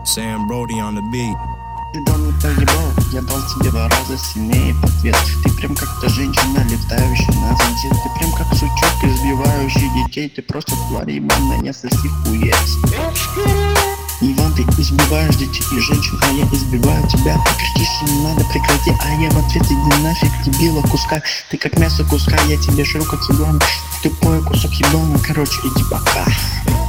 Sam Brody on the beat. Ты дал мне поебал, я дал тебе 2 раза сильнее в ответ. Ты прям как та женщина, летающая на звезде. Ты прям как сучок, избивающий детей. Ты просто тварь ебаная, соси хуец. Иван, ты избиваешь детей и женщин, а я избиваю тебя. Ты кричишь, что не надо, прекрати, а я в ответ иди нафиг, дебила куска. Ты как мясо куска, я тебе жру как ебан. Тупой кусок ебана, короче, иди пока.